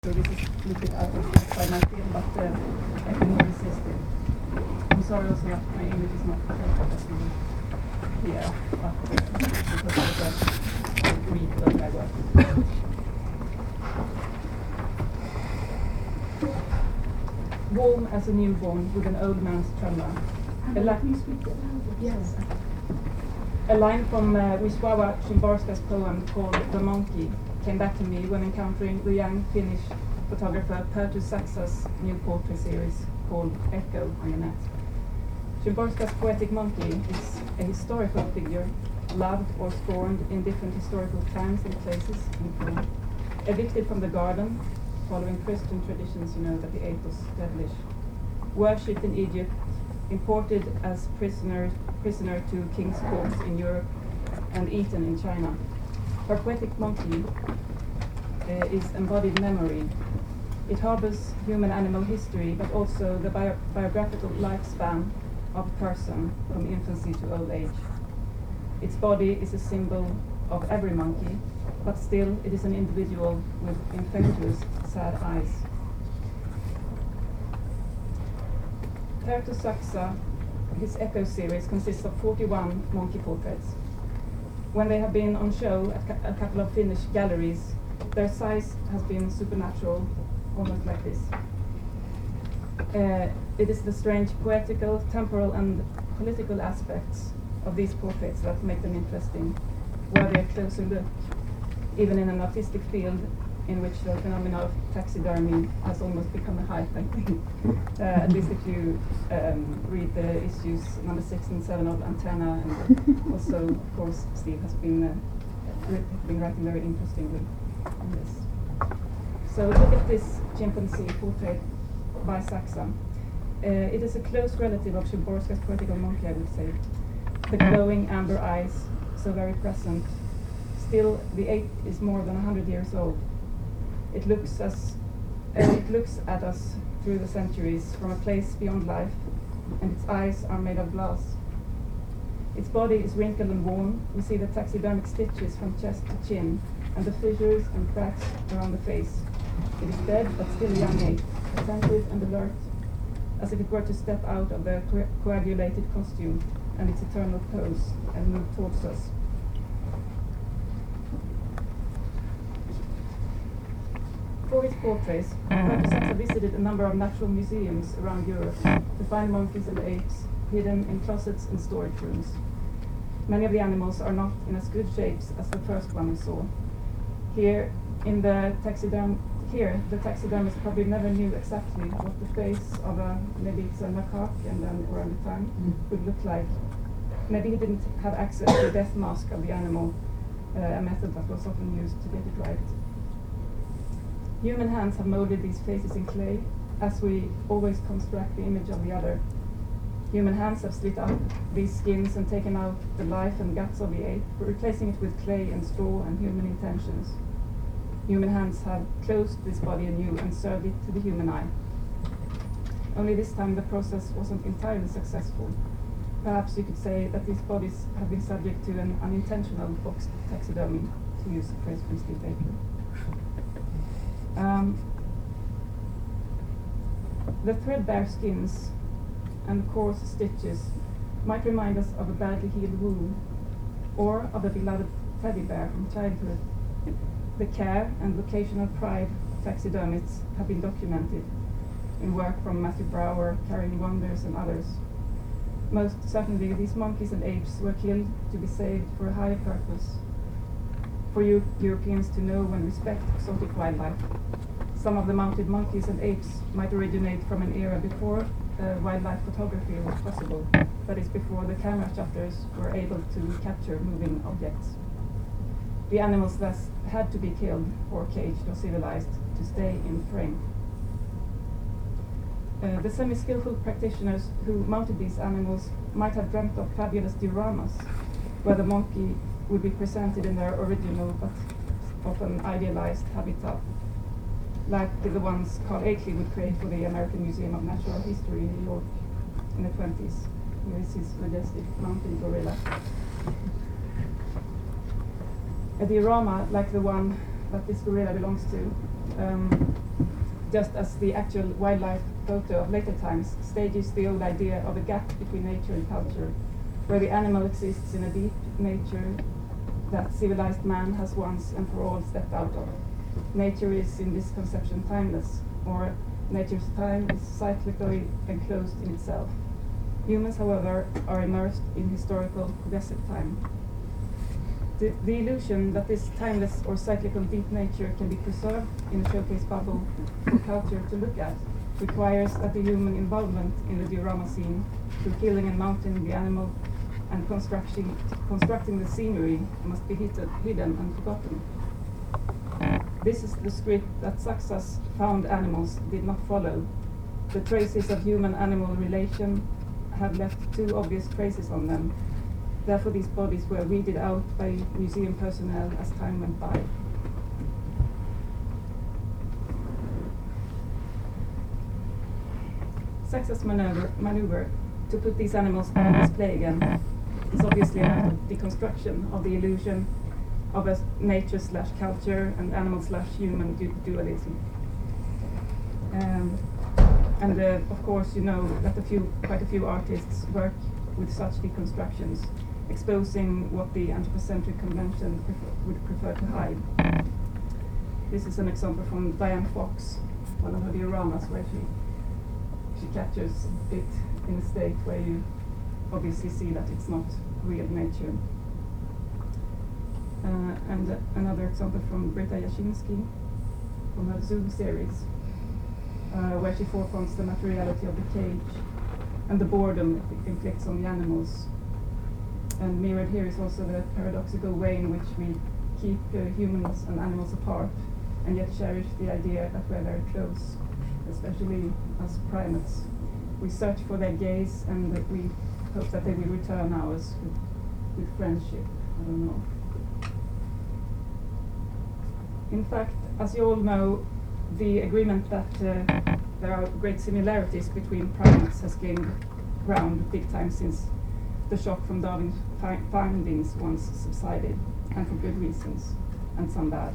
So this is a little bit out of by my field, but I couldn't resist it. I'm sorry also that my English is not perfect as you hear, but because I was read the my work. Warm as a newborn with an old man's tremor. Can you speak it? Yes. A line from Wisława Szymborska's poem called The Monkey came back to me when encountering the young Finnish photographer Perttu Saksa's new portrait series called Echo on the net. Szymborska's poetic monkey is a historical figure, loved or scorned in different historical times and places in Poland. Evicted from the garden, following Christian traditions, you know that the ape was devilish. Worshipped in Egypt, imported as prisoner to king's courts in Europe, and eaten in China. Her poetic monkey is embodied memory. It harbors human-animal history, but also the biographical lifespan of a person from infancy to old age. Its body is a symbol of every monkey, but still it is an individual with infectious, sad eyes. Perttu Saksa, his Echo series consists of 41 monkey portraits. When they have been on show at a couple of Finnish galleries, their size has been supernatural, almost like this. It is the strange poetical, temporal and political aspects of these portraits that make them interesting, worthy a closer look, even in an artistic field in which the phenomenon of taxidermy has almost become a hype, I think. At least if you read the issues number 6 and 7 of Antenna, and also, of course, Steve has been writing very interestingly on this. So look at this chimpanzee portrait by Saksa. It is a close relative of Szymborska's poetical monkey, I would say. The glowing amber eyes, so very present. Still, the ape is more than 100 years old. It looks at us through the centuries from a place beyond life, and its eyes are made of glass. Its body is wrinkled and worn. We see the taxidermic stitches from chest to chin, and the fissures and cracks around the face. It is dead, but still a young ape, attentive and alert, as if it were to step out of the coagulated costume and its eternal pose and move towards us. For his portraits, Perttu Saksa visited a number of natural museums around Europe to find monkeys and apes hidden in closets and storage rooms. Many of the animals are not in as good shapes as the first one we saw. The taxidermist probably never knew exactly what the face of maybe it's a macaque and then orangutan would look like. Maybe he didn't have access to the death mask of the animal, a method that was often used to get it right. Human hands have molded these faces in clay, as we always construct the image of the other. Human hands have split up these skins and taken out the life and guts of the ape, replacing it with clay and straw and human intentions. Human hands have closed this body anew and served it to the human eye. Only this time the process wasn't entirely successful. Perhaps you could say that these bodies have been subject to an unintentional box taxidermy, to use a phrase from Steve Baker. The threadbare skins and coarse stitches might remind us of a badly healed wound, or of a beloved teddy bear from childhood. The care and vocational pride of taxidermists have been documented in work from Matthew Brower, Karen Wonders, and others. Most certainly, these monkeys and apes were killed to be saved for a higher purpose, for Europeans to know and respect exotic wildlife. Some of the mounted monkeys and apes might originate from an era before wildlife photography was possible, that is, before the camera shutters were able to capture moving objects. The animals thus had to be killed or caged or civilized to stay in frame. The semi-skillful practitioners who mounted these animals might have dreamt of fabulous dioramas, where the monkey would be presented in their original but often idealized habitat, like the ones Carl Akeley would create for the American Museum of Natural History in New York in the 20s. Here is his majestic mountain gorilla. A diorama like the one that this gorilla belongs to just as the actual wildlife photo of later times stages the old idea of a gap between nature and culture, where the animal exists in a deep nature that civilized man has once and for all stepped out of. Nature is in this conception timeless, or nature's time is cyclically enclosed in itself. Humans, however, are immersed in historical progressive time. The illusion that this timeless or cyclical deep nature can be preserved in a showcase bubble for culture to look at requires that the human involvement in the diorama scene, through killing and mounting the animal and constructing the scenery, must be hidden and forgotten. This is the script that Saxa's found animals did not follow. The traces of human-animal relation have left too obvious traces on them. Therefore, these bodies were weeded out by museum personnel as time went by. Saxa's maneuver to put these animals on display again is obviously a deconstruction of the illusion of a nature/culture and animal/human dualism. And of course, you know that quite a few artists work with such deconstructions, exposing what the anthropocentric convention would prefer to hide. This is an example from Diane Fox, one of her dioramas, where she captures it in a state where you obviously see that it's not real nature. And another example from Britta Jasinski, from her Zoom series, where she forefronts the materiality of the cage and the boredom it inflicts on the animals. And mirrored here is also the paradoxical way in which we keep humans and animals apart, and yet cherish the idea that we're very close, especially as primates. We search for their gaze, and we hope that they will return ours with friendship. I don't know. In fact, as you all know, the agreement that there are great similarities between primates has gained ground big time since the shock from Darwin's findings once subsided, and for good reasons, and some bad.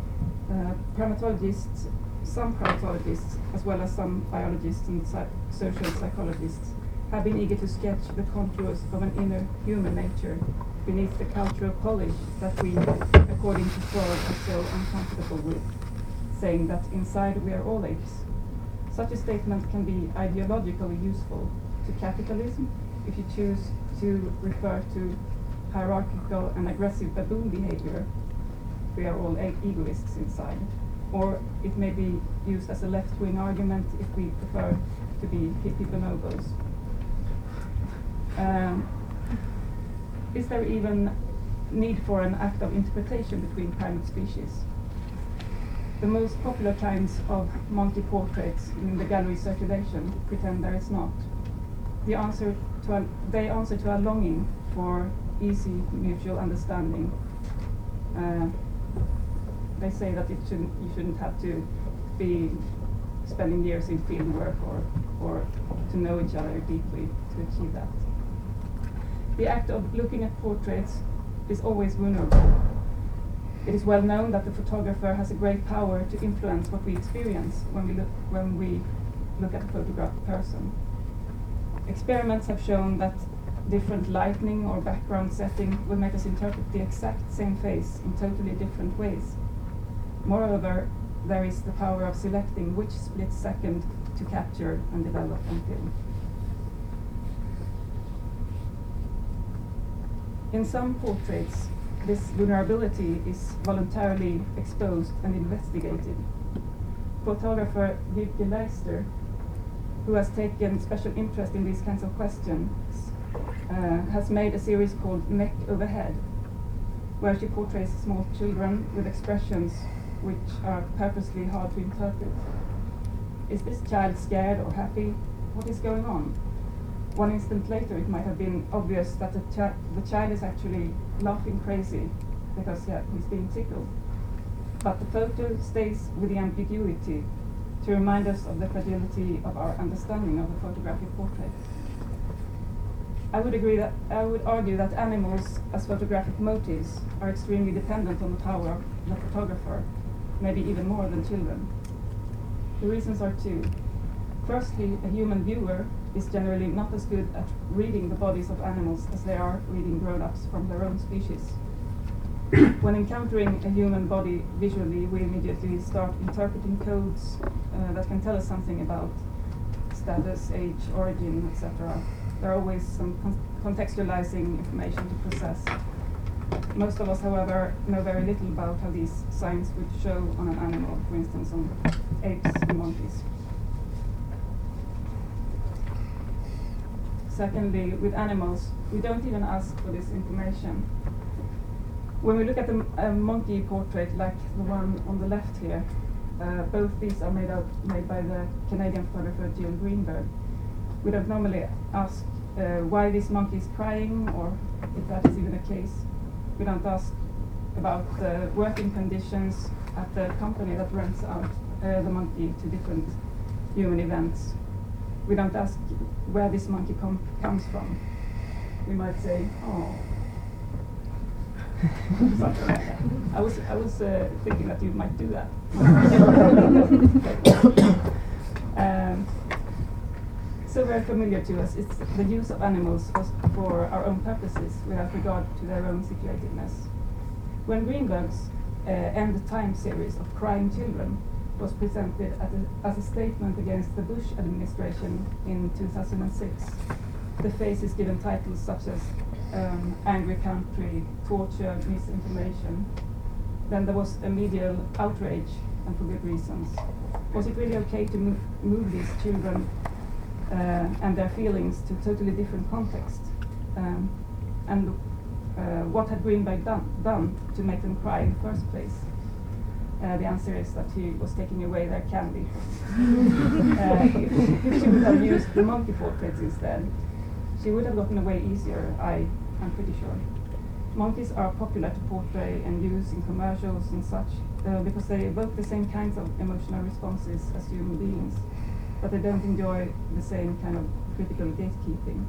Some primatologists, as well as some biologists and social psychologists, have been eager to sketch the contours of an inner human nature beneath the cultural polish that we, according to Freud, are so uncomfortable with, saying that inside we are all apes. Such a statement can be ideologically useful to capitalism if you choose to refer to hierarchical and aggressive baboon behavior. We are all egoists inside. Or it may be used as a left-wing argument if we prefer to be hippie bonobos. Is there even need for an act of interpretation between primate species? The most popular kinds of monkey portraits in the gallery circulation pretend there is not. They answer to a longing for easy mutual understanding. They say that you shouldn't have to be spending years in field work or to know each other deeply to achieve that. The act of looking at portraits is always vulnerable. It is well known that the photographer has a great power to influence what we experience when we look at a photographed person. Experiments have shown that different lighting or background setting will make us interpret the exact same face in totally different ways. Moreover, there is the power of selecting which split second to capture and develop on film. In some portraits, this vulnerability is voluntarily exposed and investigated. Photographer Wiebke Leister, who has taken special interest in these kinds of questions, has made a series called Neck Over Head, where she portrays small children with expressions which are purposely hard to interpret. Is this child scared or happy? What is going on? One instant later, it might have been obvious that the child is actually laughing crazy because he's being tickled. But the photo stays with the ambiguity to remind us of the fragility of our understanding of the photographic portrait. I would argue that animals as photographic motives are extremely dependent on the power of the photographer, maybe even more than children. The reasons are two. Firstly, a human viewer is generally not as good at reading the bodies of animals as they are reading grown-ups from their own species. When encountering a human body visually, we immediately start interpreting codes that can tell us something about status, age, origin, etc. There are always some contextualizing information to process. Most of us, however, know very little about how these signs would show on an animal, for instance on apes and monkeys. Secondly, with animals, we don't even ask for this information. When we look at a monkey portrait like the one on the left here, both these are made by the Canadian photographer Jill Greenberg. We don't normally ask why this monkey is crying, or if that is even the case. We don't ask about the working conditions at the company that rents out the monkey to different human events. We don't ask where this monkey comes from. We might say, oh. Something like that. I was thinking that you might do that. So very familiar to us, it's the use of animals for our own purposes without regard to their own situatedness. When Greenberg's End Time series of Crying Children was presented as a statement against the Bush administration in 2006, the face is given titles such as Angry Country, Torture, Misinformation. Then there was a medial outrage, and for good reasons. Was it really okay to move these children and their feelings to totally different context? And what had Greenberg done to make them cry in the first place? The answer is that he was taking away their candy. If she would have used the monkey portraits instead, she would have gotten away easier, I'm pretty sure. Monkeys are popular to portray and use in commercials and such because they evoke the same kinds of emotional responses as human beings, but they don't enjoy the same kind of critical gatekeeping.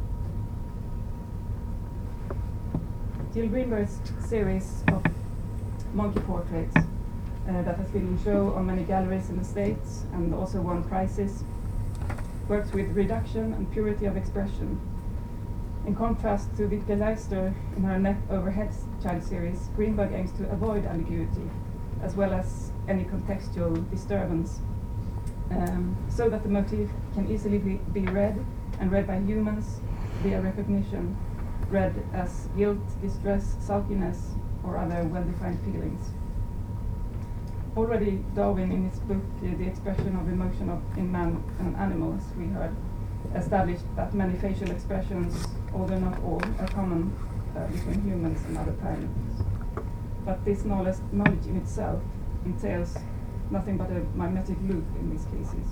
Jill Greenberg's series of monkey portraits that has been in show on many galleries in the States and also won prizes works with reduction and purity of expression. In contrast to Wiebke Leister in her Neck Over Heads child series, Greenberg aims to avoid ambiguity as well as any contextual disturbance, so that the motif can easily be read and read by humans via recognition, read as guilt, distress, sulkiness, or other well-defined feelings. Already Darwin, in his book The Expression of Emotion in Man and Animals, we heard, established that many facial expressions, although not all, are common between humans and other primates. But this knowledge in itself entails nothing but a mimetic loop in these cases.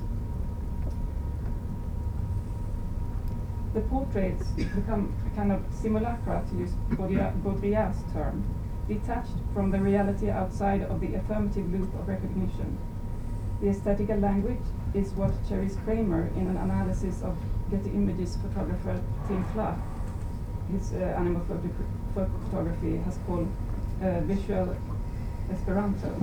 The portraits become a kind of simulacra, to use Baudrillard's term, detached from the reality outside of the affirmative loop of recognition. The aesthetical language is what Cherise Kramer, in an analysis of Getty Images photographer Tim Flach, his animal photography, has called visual Esperanto.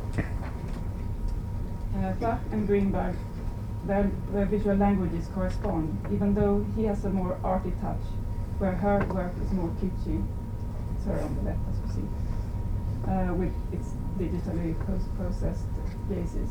Flach and Greenberg, their visual languages correspond, even though he has a more arty touch, where her work is more kitschy. It's her on the left, as you see, with its digitally processed gazes.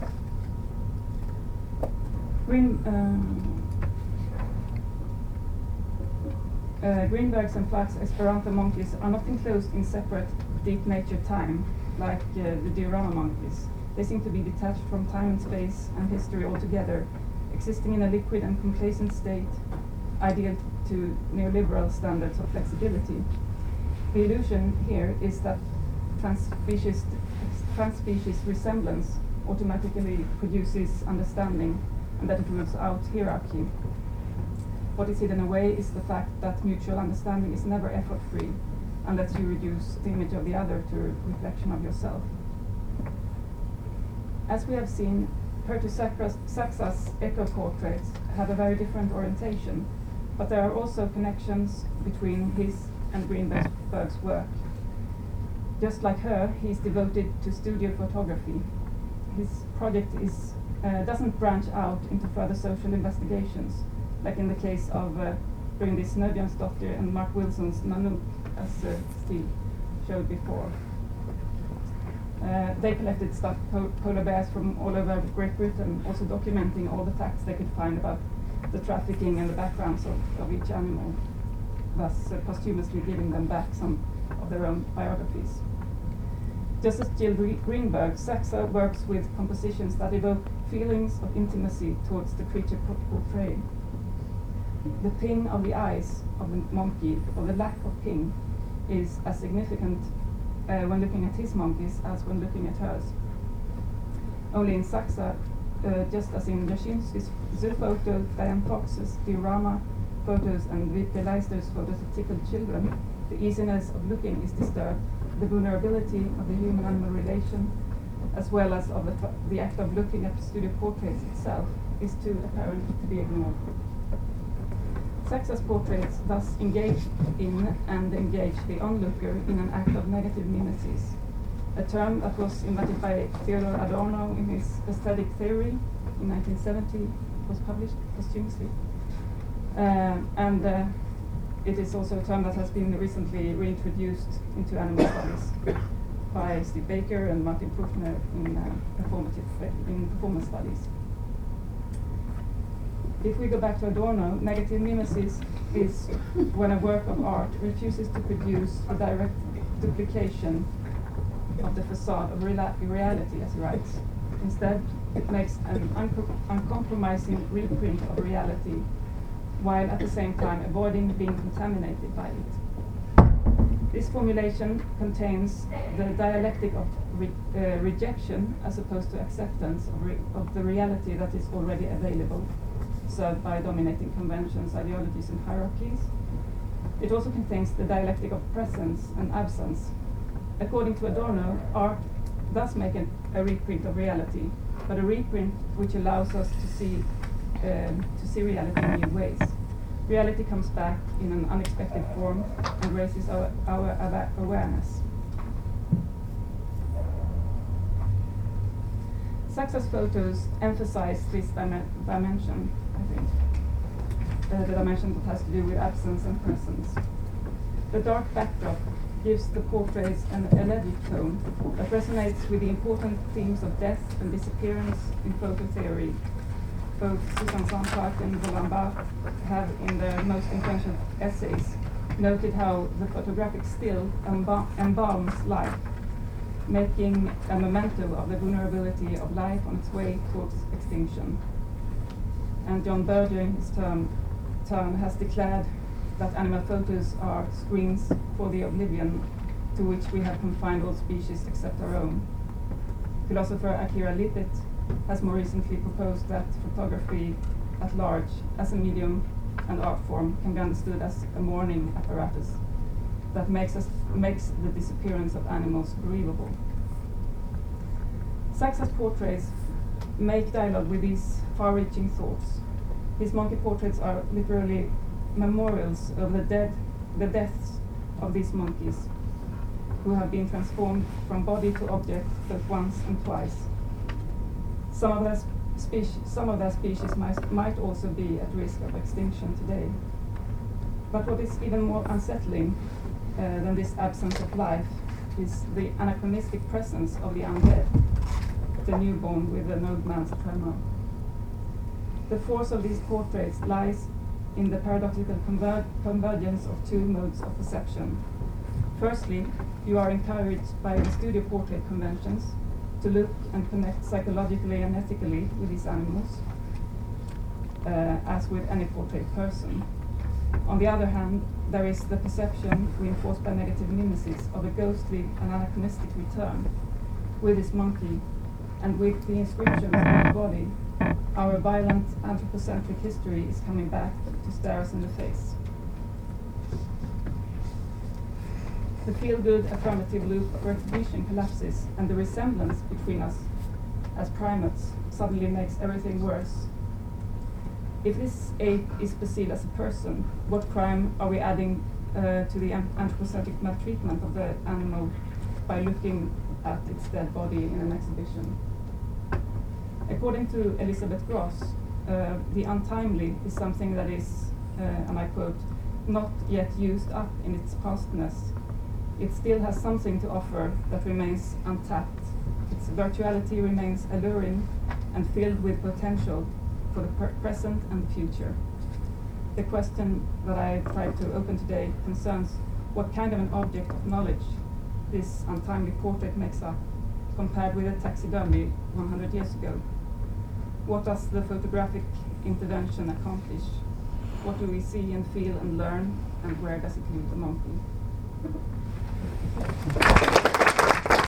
Greenberg's and Flach's Esperanto monkeys are not enclosed in separate deep nature time, like the diorama monkeys. They seem to be detached from time and space and history altogether, existing in a liquid and complacent state, ideal to neoliberal standards of flexibility. The illusion here is that transspecies resemblance automatically produces understanding, and that it rules out hierarchy. What is hidden away is the fact that mutual understanding is never effort-free, unless you reduce the image of the other to a reflection of yourself. As we have seen, Pertu Saxa's echo portraits have a very different orientation, but there are also connections between his and Greenberg's work. Just like her, he is devoted to studio photography. His project is doesn't branch out into further social investigations, like in the case of Bryndis Snöbjörnsdottir and Mark Wilson's Nanook, as Steve showed before. They collected stuffed polar bears from all over Great Britain, also documenting all the facts they could find about the trafficking and the backgrounds of each animal, thus posthumously giving them back some of their own biographies. Just as Jill Greenberg, Saxa works with compositions that evoke feelings of intimacy towards the creature portrayed. The ping of the eyes of the monkey, or the lack of ping, is as significant when looking at his monkeys as when looking at hers. Only in Saxa, just as in Jasinski's zoo photo, Diane Fox's diorama photos, and Wiebke Leister's photos of tickled children, the easiness of looking is disturbed. The vulnerability of the human-animal relation, as well as of the act of looking at the studio portraits itself, is too apparent to be ignored. Saxa's portraits thus engage in and engage the onlooker in an act of negative mimesis, a term that was invented by Theodor Adorno in his aesthetic theory in 1970, was published posthumously. It is also a term that has been recently reintroduced into animal studies by Steve Baker and Martin Puchner in performance studies. If we go back to Adorno, negative mimesis is when a work of art refuses to produce a direct duplication of the facade of reality, as he writes. Instead, it makes an uncompromising reprint of reality, while at the same time avoiding being contaminated by it. This formulation contains the dialectic of rejection as opposed to acceptance of the reality that is already available, served by dominating conventions, ideologies, and hierarchies. It also contains the dialectic of presence and absence. According to Adorno, art does make a reprint of reality, but a reprint which allows us to see reality in new ways. Reality comes back in an unexpected form and raises our awareness. Saxa's photos emphasize this dimension, I think, the dimension that has to do with absence and presence. The dark backdrop gives the portraits an elegic tone that resonates with the important themes of death and disappearance in photo theory. Both Susan Sontag and Roland Barthes have, in their most influential essays, noted how the photographic still embalms life, making a memento of the vulnerability of life on its way towards extinction. And John Berger, in his turn, has declared that animal photos are screens for the oblivion to which we have confined all species except our own. Philosopher Akira Lippitt has more recently proposed that photography at large, as a medium and art form, can be understood as a mourning apparatus that makes the disappearance of animals grievable. Saxa's portraits make dialogue with these far-reaching thoughts. His monkey portraits are literally memorials of the deaths of these monkeys, who have been transformed from body to object both once and twice. Some of their species might also be at risk of extinction today. But what is even more unsettling than this absence of life is the anachronistic presence of the undead, the newborn with an old man's tremor. The force of these portraits lies in the paradoxical convergence of two modes of perception. Firstly, you are encouraged by the studio portrait conventions to look and connect psychologically and ethically with these animals, as with any portrait person. On the other hand, there is the perception, reinforced by negative mimesis, of a ghostly and anachronistic return. With this monkey, and with the inscriptions on the body, our violent anthropocentric history is coming back to stare us in the face. The feel-good affirmative loop of recognition collapses, and the resemblance between us as primates suddenly makes everything worse. If this ape is perceived as a person, what crime are we adding to the anthropocentric maltreatment of the animal by looking at its dead body in an exhibition? According to Elizabeth Gross, the untimely is something that is, and I quote, not yet used up in its pastness. It still has something to offer that remains untapped. Its virtuality remains alluring and filled with potential for the present and the future. The question that I tried to open today concerns what kind of an object of knowledge this untimely portrait makes up, compared with a taxidermy 100 years ago. What does the photographic intervention accomplish? What do we see and feel and learn, and where does it leave the monkey?